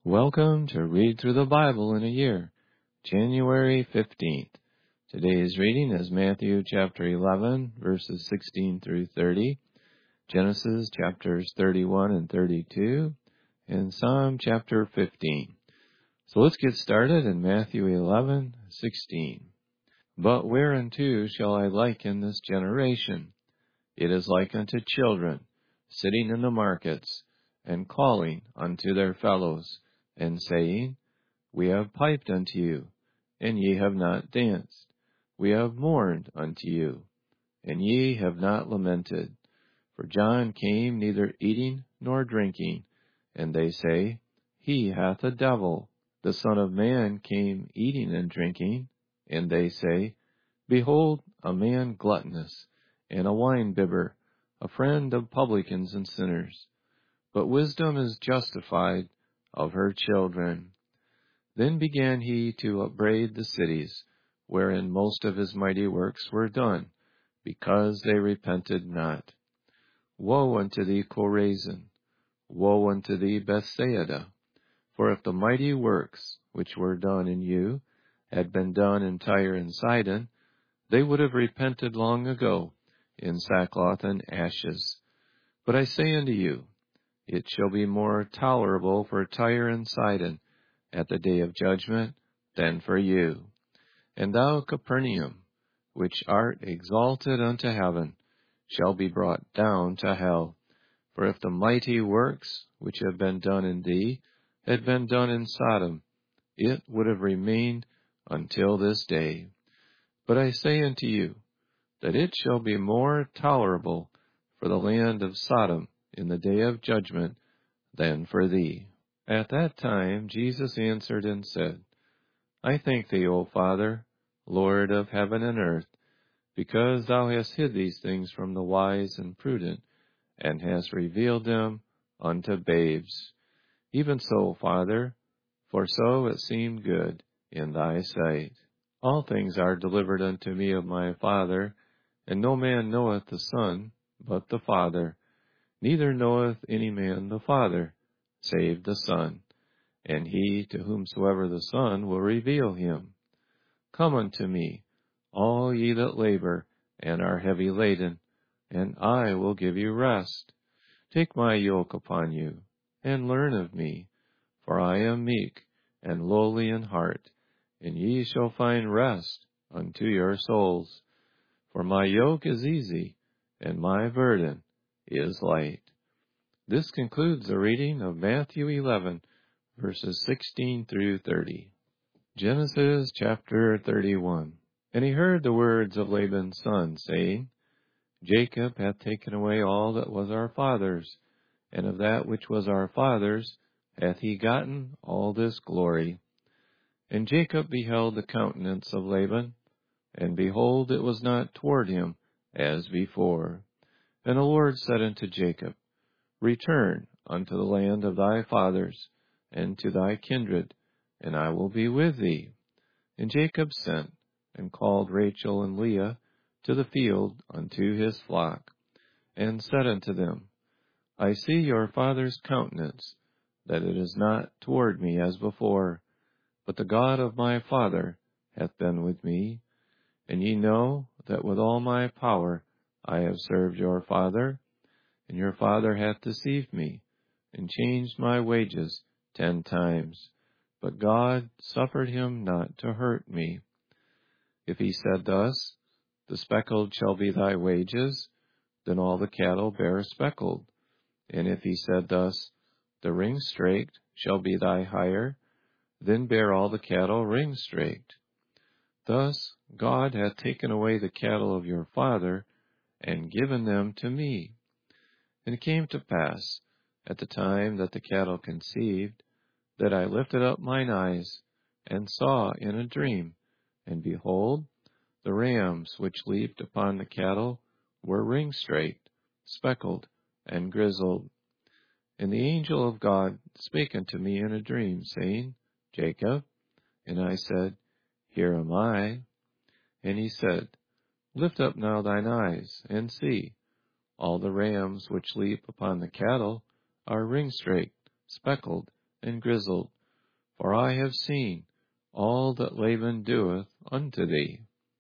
Welcome to Read Through the Bible in a Year, January 15th. Today's reading is Matthew chapter 11, verses 16 through 30, Genesis chapters 31 and 32, and Psalm chapter 15. So let's get started in Matthew 11:16. But whereunto shall I liken this generation? It is like unto children, sitting in the markets, and calling unto their fellows, and saying, We have piped unto you, and ye have not danced. We have mourned unto you, and ye have not lamented. For John came neither eating nor drinking, and they say, He hath a devil. The Son of Man came eating and drinking, and they say, Behold, a man gluttonous, and a winebibber, a friend of publicans and sinners. But wisdom is justified of her children. Then began he to upbraid the cities, wherein most of his mighty works were done, because they repented not. Woe unto thee, Chorazin! Woe unto thee, Bethsaida! For if the mighty works which were done in you had been done in Tyre and Sidon, they would have repented long ago in sackcloth and ashes. But I say unto you, it shall be more tolerable for Tyre and Sidon at the day of judgment than for you. And thou, Capernaum, which art exalted unto heaven, shall be brought down to hell. For if the mighty works which have been done in thee had been done in Sodom, it would have remained until this day. But I say unto you, that it shall be more tolerable for the land of Sodom in the day of judgment than for thee. At that time Jesus answered and said, I thank thee, O Father, Lord of heaven and earth, because thou hast hid these things from the wise and prudent, and hast revealed them unto babes. Even so, Father, for so it seemed good in thy sight. All things are delivered unto me of my Father, and no man knoweth the Son but the Father, neither knoweth any man the Father, save the Son, and he to whomsoever the Son will reveal him. Come unto me, all ye that labor and are heavy laden, and I will give you rest. Take my yoke upon you, and learn of me, for I am meek and lowly in heart, and ye shall find rest unto your souls. For my yoke is easy, and my burden is light. This concludes the reading of Matthew 11, verses 16 through 30. Genesis chapter 31. And he heard the words of Laban's son, saying, Jacob hath taken away all that was our father's, and of that which was our father's hath he gotten all this glory. And Jacob beheld the countenance of Laban, and behold, it was not toward him as before. And the Lord said unto Jacob, Return unto the land of thy fathers, and to thy kindred, and I will be with thee. And Jacob sent, and called Rachel and Leah to the field unto his flock, and said unto them, I see your father's countenance, that it is not toward me as before, but the God of my father hath been with me. And ye know that with all my power I have served your father, and your father hath deceived me, and changed my wages 10 times. But God suffered him not to hurt me. If he said thus, The speckled shall be thy wages, then all the cattle bear speckled. And if he said thus, The ring-straked shall be thy hire, then bear all the cattle ring-straked. Thus God hath taken away the cattle of your father, and given them to me. And it came to pass, at the time that the cattle conceived, that I lifted up mine eyes, and saw in a dream, and behold, the rams which leaped upon the cattle were ring-straked, speckled, and grizzled. And the angel of God spake unto me in a dream, saying, Jacob. And I said, Here am I. And he said, Lift up now thine eyes, and see, all the rams which leap upon the cattle are ring-straked, speckled, and grizzled, for I have seen all that Laban doeth unto thee.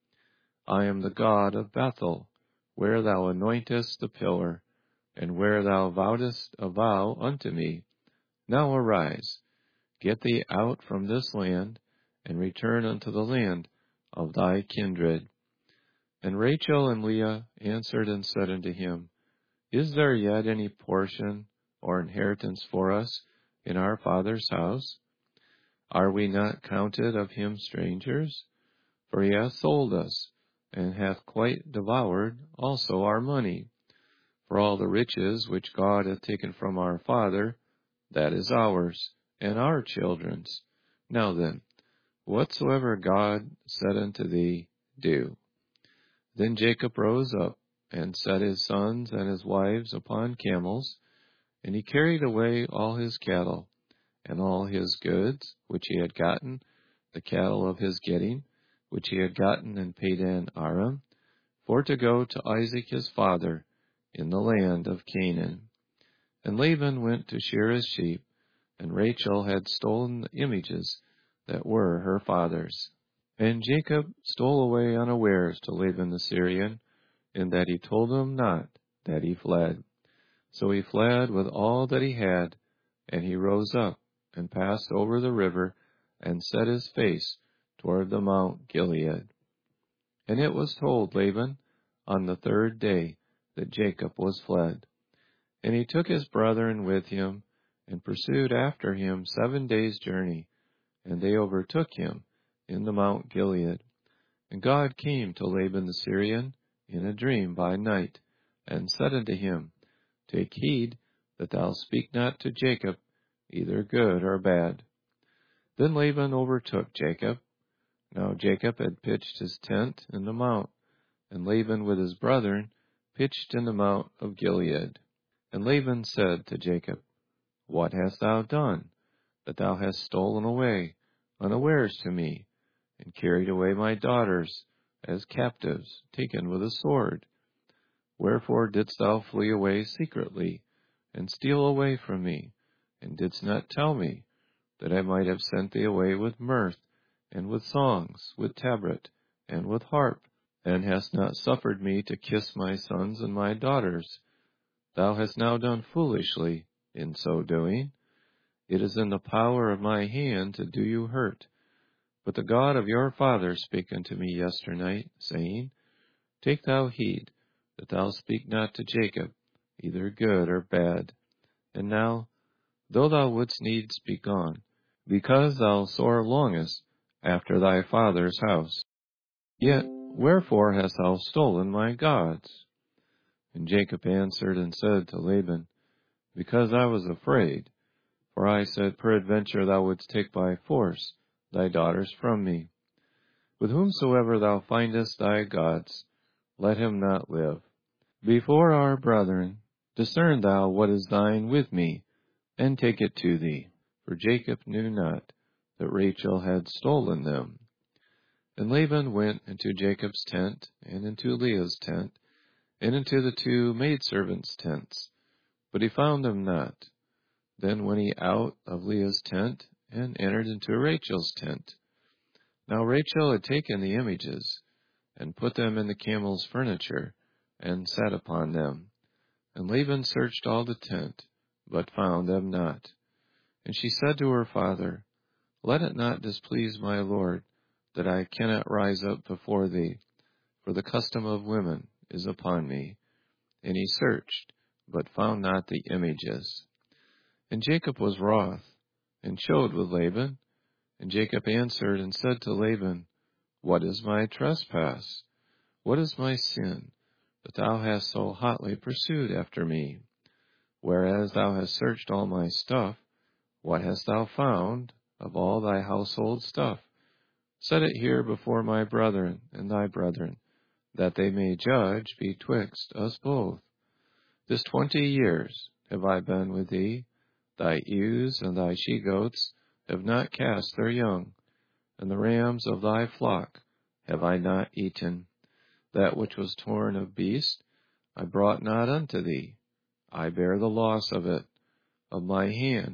I am the God of Bethel, where thou anointest the pillar, and where thou vowedest a vow unto me. Now arise, get thee out from this land, and return unto the land of thy kindred. And Rachel and Leah answered and said unto him, Is there yet any portion or inheritance for us in our father's house? Are we not counted of him strangers? For he hath sold us, and hath quite devoured also our money. For all the riches which God hath taken from our father, that is ours, and our children's. Now then, whatsoever God said unto thee, do. Then Jacob rose up, and set his sons and his wives upon camels, and he carried away all his cattle, and all his goods which he had gotten, the cattle of his getting, which he had gotten in Padan Aram, for to go to Isaac his father in the land of Canaan. And Laban went to shear his sheep, and Rachel had stolen the images that were her father's. And Jacob stole away unawares to Laban the Syrian, in that he told him not that he fled. So he fled with all that he had, and he rose up, and passed over the river, and set his face toward the Mount Gilead. And it was told Laban on the third day that Jacob was fled. And he took his brethren with him, and pursued after him 7 days' journey, and they overtook him in the Mount Gilead. And God came to Laban the Syrian in a dream by night, and said unto him, Take heed that thou speak not to Jacob, either good or bad. Then Laban overtook Jacob. Now Jacob had pitched his tent in the mount, and Laban with his brethren pitched in the Mount of Gilead. And Laban said to Jacob, What hast thou done, that thou hast stolen away unawares to me, and carried away my daughters as captives, taken with a sword? Wherefore didst thou flee away secretly, and steal away from me, and didst not tell me, that I might have sent thee away with mirth, and with songs, with tabret, and with harp, and hast not suffered me to kiss my sons and my daughters? Thou hast now done foolishly in so doing. It is in the power of my hand to do you hurt. But the God of your father spake unto me yesternight, saying, Take thou heed that thou speak not to Jacob, either good or bad. And now, though thou wouldst needs be gone, because thou sore longest after thy father's house, yet wherefore hast thou stolen my gods? And Jacob answered and said to Laban, Because I was afraid, for I said, Peradventure thou wouldst take by force thy daughters from me. With whomsoever thou findest thy gods, let him not live. Before our brethren, discern thou what is thine with me, and take it to thee. For Jacob knew not that Rachel had stolen them. And Laban went into Jacob's tent, and into Leah's tent, and into the 2 maidservants' tents, but he found them not. Then went he out of Leah's tent, and entered into Rachel's tent. Now Rachel had taken the images, and put them in the camel's furniture, and sat upon them. And Laban searched all the tent, but found them not. And she said to her father, Let it not displease my lord, that I cannot rise up before thee, for the custom of women is upon me. And he searched, but found not the images. And Jacob was wroth, and chode with Laban. And Jacob answered and said to Laban, What is my trespass? What is my sin, that thou hast so hotly pursued after me? Whereas thou hast searched all my stuff, what hast thou found of all thy household stuff? Set it here before my brethren and thy brethren, that they may judge betwixt us both. This 20 years have I been with thee. Thy ewes and thy she-goats have not cast their young, and the rams of thy flock have I not eaten. That which was torn of beast I brought not unto thee. I bear the loss of it. Of my hand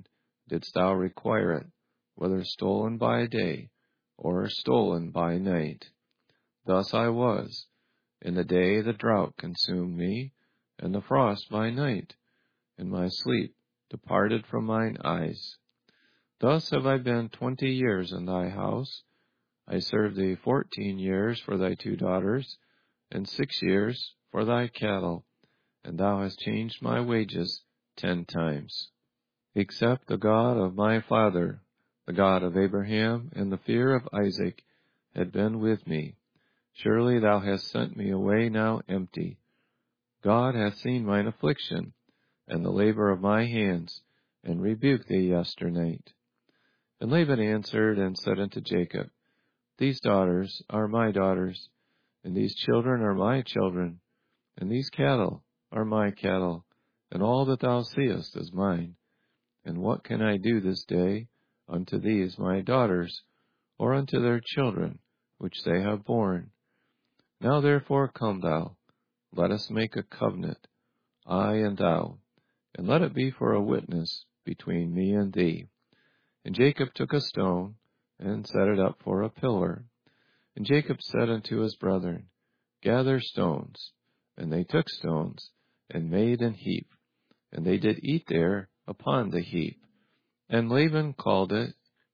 didst thou require it, whether stolen by day or stolen by night. Thus I was. In the day the drought consumed me, and the frost by night, and my sleep departed from mine eyes. Thus have I been 20 years in thy house. I served thee 14 years for thy 2 daughters, and 6 years for thy cattle, and thou hast changed my wages 10 times. Except the God of my father, the God of Abraham, and the fear of Isaac had been with me, surely thou hast sent me away now empty. God hath seen mine affliction, and the labor of my hands, and rebuked thee yesternight. And Laban answered and said unto Jacob, These daughters are my daughters, and these children are my children, and these cattle are my cattle, and all that thou seest is mine. And what can I do this day unto these my daughters, or unto their children, which they have borne? Now therefore come thou, let us make a covenant, I and thou, and let it be for a witness between me and thee. And Jacob took a stone, and set it up for a pillar. And Jacob said unto his brethren, Gather stones. And they took stones, and made an heap, and they did eat there upon the heap. And Laban called it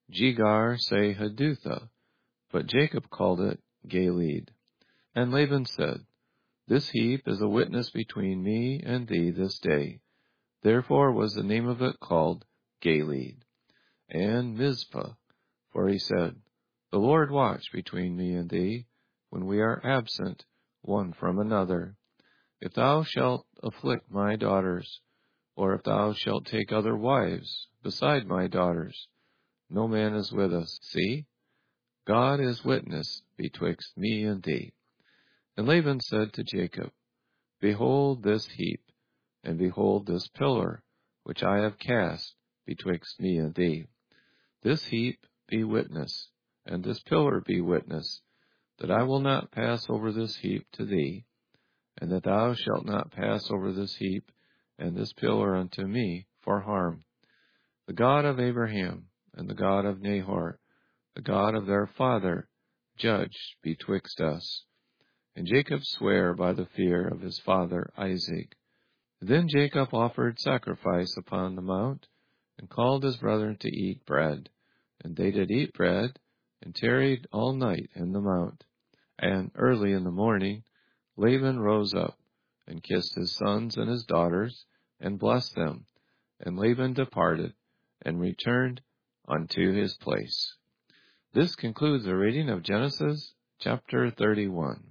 Jegar-sahadutha, but Jacob called it Galeed. And Laban said, This heap is a witness between me and thee this day. Therefore was the name of it called Galeed. And Mizpah, for he said, The Lord watch between me and thee, when we are absent one from another. If thou shalt afflict my daughters, or if thou shalt take other wives beside my daughters, no man is with us. See, God is witness betwixt me and thee. And Laban said to Jacob, Behold this heap, and behold this pillar, which I have cast betwixt me and thee. This heap be witness, and this pillar be witness, that I will not pass over this heap to thee, and that thou shalt not pass over this heap and this pillar unto me for harm. The God of Abraham and the God of Nahor, the God of their father, judge betwixt us. And Jacob sware by the fear of his father Isaac. Then Jacob offered sacrifice upon the mount, and called his brethren to eat bread. And they did eat bread, and tarried all night in the mount. And early in the morning Laban rose up, and kissed his sons and his daughters, and blessed them. And Laban departed, and returned unto his place. This concludes the reading of Genesis chapter 31.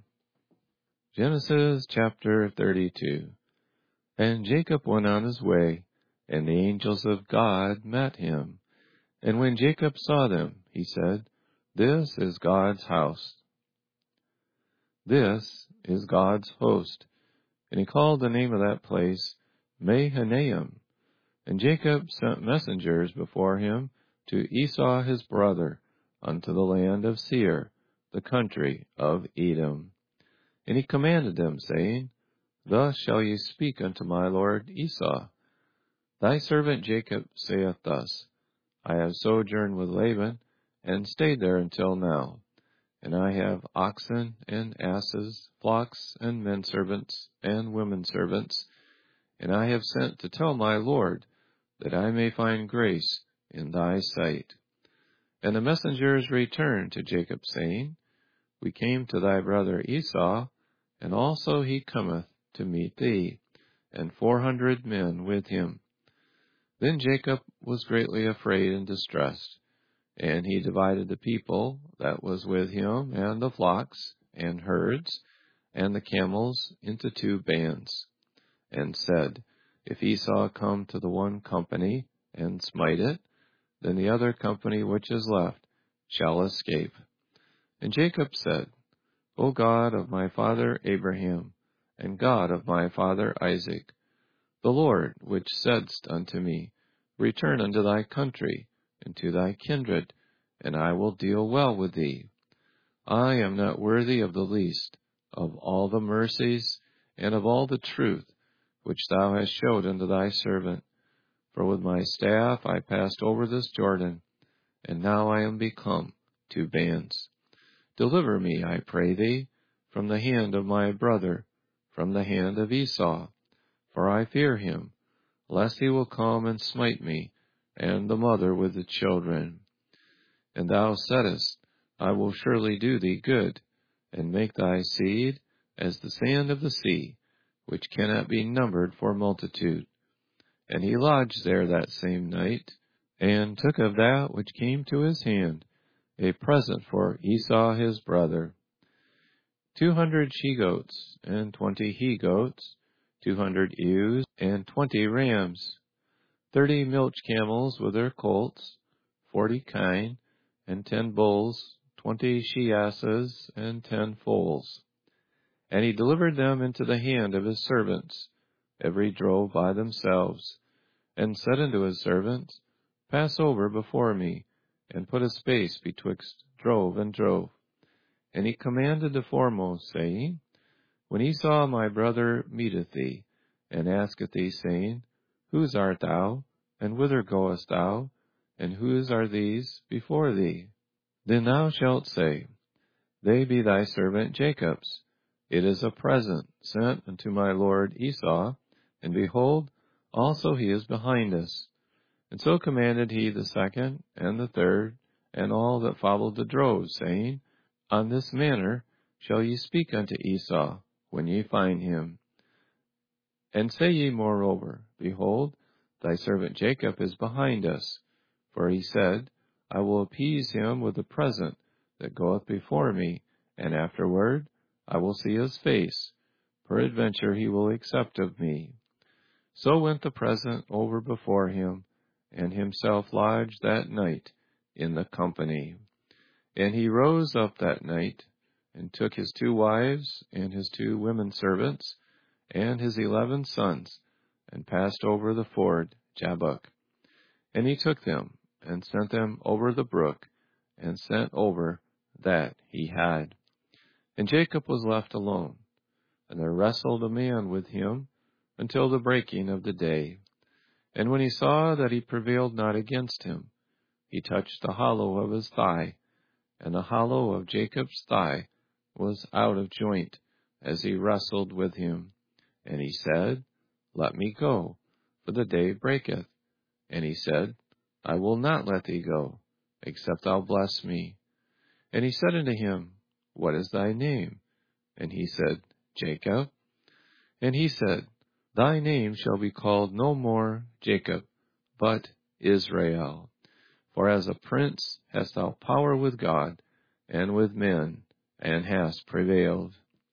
Genesis chapter 32. And Jacob went on his way, and the angels of God met him. And when Jacob saw them, he said, This is God's house. This is God's host. And he called the name of that place Mahanaim. And Jacob sent messengers before him to Esau his brother, unto the land of Seir, the country of Edom. And he commanded them, saying, Thus shall ye speak unto my lord Esau. Thy servant Jacob saith thus, I have sojourned with Laban, and stayed there until now. And I have oxen and asses, flocks and men servants and women servants. And I have sent to tell my lord, that I may find grace in thy sight. And the messengers returned to Jacob, saying, We came to thy brother Esau, and also he cometh to meet thee, and 400 men with him. Then Jacob was greatly afraid and distressed, and he divided the people that was with him, and the flocks, and herds, and the camels into 2 bands, and said, If Esau come to the one company, and smite it, then the other company which is left shall escape. And Jacob said, O God of my father Abraham, and God of my father Isaac, the Lord which saidst unto me, Return unto thy country, and to thy kindred, and I will deal well with thee. I am not worthy of the least of all the mercies and of all the truth which thou hast showed unto thy servant. For with my staff I passed over this Jordan, and now I am become two bands. Deliver me, I pray thee, from the hand of my brother, from the hand of Esau, for I fear him, lest he will come and smite me, and the mother with the children. And thou saidst, I will surely do thee good, and make thy seed as the sand of the sea, which cannot be numbered for multitude. And he lodged there that same night, and took of that which came to his hand a present for Esau his brother, 200 she-goats, and 20 he-goats, 200 ewes, and 20 rams, 30 milch camels with their colts, 40 kine, and 10 bulls, 20 she-asses, and 10 foals. And he delivered them into the hand of his servants, every drove by themselves, and said unto his servants, Pass over before me, and put a space betwixt drove and drove. And he commanded the foremost, saying, When Esau my brother meeteth thee, and asketh thee, saying, Whose art thou, and whither goest thou, and whose are these before thee? Then thou shalt say, They be thy servant Jacob's. It is a present sent unto my lord Esau, and behold, also he is behind us. And so commanded he the second, and the third, and all that followed the droves, saying, On this manner shall ye speak unto Esau, when ye find him. And say ye moreover, Behold, thy servant Jacob is behind us. For he said, I will appease him with the present that goeth before me, and afterward I will see his face. Peradventure he will accept of me. So went the present over before him, and himself lodged that night in the company. And he rose up that night, and took his 2 wives, and his 2 women servants, and his 11 sons, and passed over the ford Jabbok. And he took them, and sent them over the brook, and sent over that he had. And Jacob was left alone, and there wrestled a man with him until the breaking of the day. And when he saw that he prevailed not against him, he touched the hollow of his thigh, and the hollow of Jacob's thigh was out of joint, as he wrestled with him. And he said, Let me go, for the day breaketh. And he said, I will not let thee go, except thou bless me. And he said unto him, What is thy name? And he said, Jacob. And he said, Thy name shall be called no more Jacob, but Israel. For as a prince hast thou power with God and with men, and hast prevailed.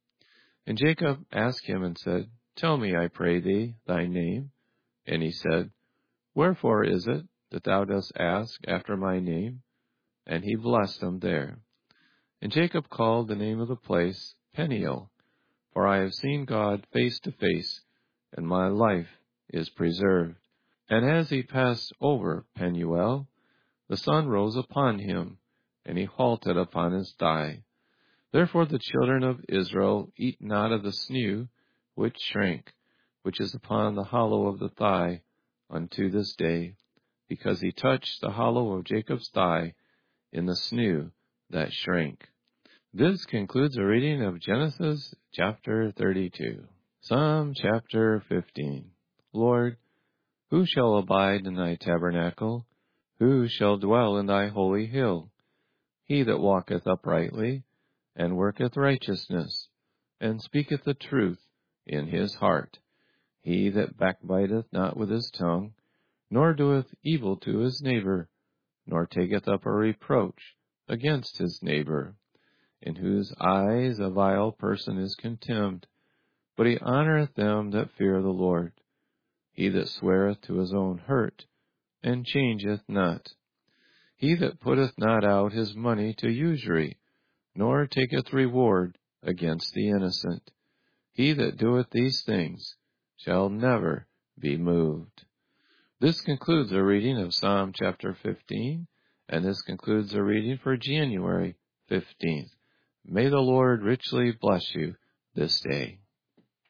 And Jacob asked him and said, Tell me, I pray thee, thy name. And he said, Wherefore is it that thou dost ask after my name? And he blessed him there. And Jacob called the name of the place Peniel, for I have seen God face to face, and my life is preserved. And as he passed over Penuel, the sun rose upon him, and he halted upon his thigh. Therefore the children of Israel eat not of the sinew which shrank, which is upon the hollow of the thigh, unto this day, because he touched the hollow of Jacob's thigh in the sinew that shrank. This concludes a reading of Genesis chapter 32. Psalm chapter 15. Lord, who shall abide in thy tabernacle? Who shall dwell in thy holy hill? He that walketh uprightly, and worketh righteousness, and speaketh the truth in his heart. He that backbiteth not with his tongue, nor doeth evil to his neighbor, nor taketh up a reproach against his neighbor, in whose eyes a vile person is contemned, but he honoureth them that fear the Lord. He that sweareth to his own hurt, and changeth not. He that putteth not out his money to usury, nor taketh reward against the innocent. He that doeth these things shall never be moved. This concludes a reading of Psalm chapter 15, and this concludes a reading for January 15th. May the Lord richly bless you this day.